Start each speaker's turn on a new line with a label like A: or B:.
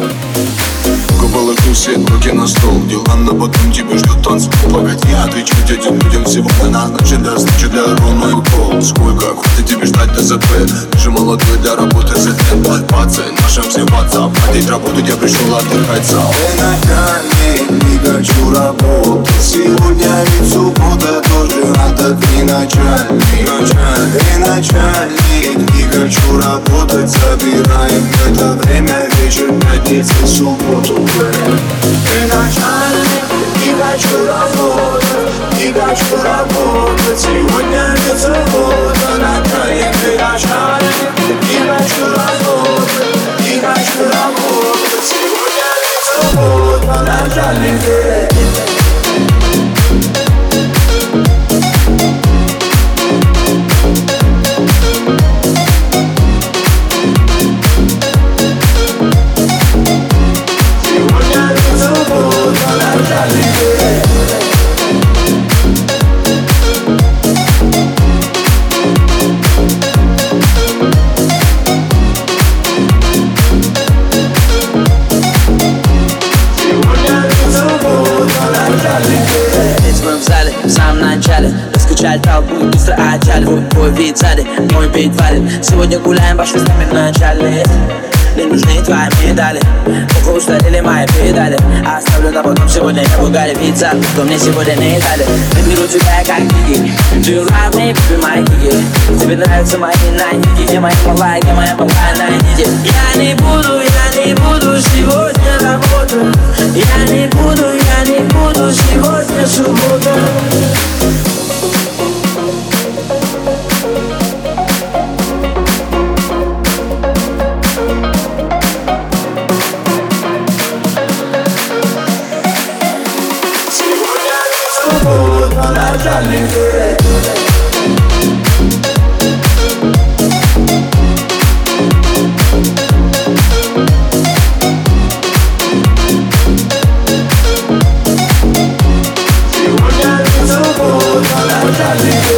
A: Положу все руки на стол, дела на потом, тебе ждет танцпол. Погоди, я отвечу этим людям всего на значит для ровную пол. Сколько хватит тебе ждать ДЗП? Ты же молодой для работы за темп. Пацан, нашим всем WhatsApp. Платить работу, я пришел отдыхать сам.
B: Ты начальник, не хочу работать. Сегодня ведь суббота, тоже надо ты начальник. Ты начальник, не хочу работать. Забираем это время, вечер, пятница, субботу. Ты начальник, не хочу работать, не хочу работать. Сегодня ведь суббота, начальник, ты начальник, не хочу работать, не хочу работать. Сегодня ведь суббота, начальник,
C: в самом начале раскачали толпу и быстро отчали. Твой вид сзади, мой бит валит. Сегодня гуляем, пошли с нами начальные. Не нужны твои медали, ох, устарели мои педали. Оставлю на потом, сегодня я в угаре. Пицца, что мне сегодня не дали. Наберу тебя как гиги, ты равный, пипи мои гиги. Тебе нравятся мои найдики, где моя малая, где моя малая, найдите. Я не буду сегодня работать. Я не буду сегодня суббота.
B: начальник. Сегодня не суббота, начальник.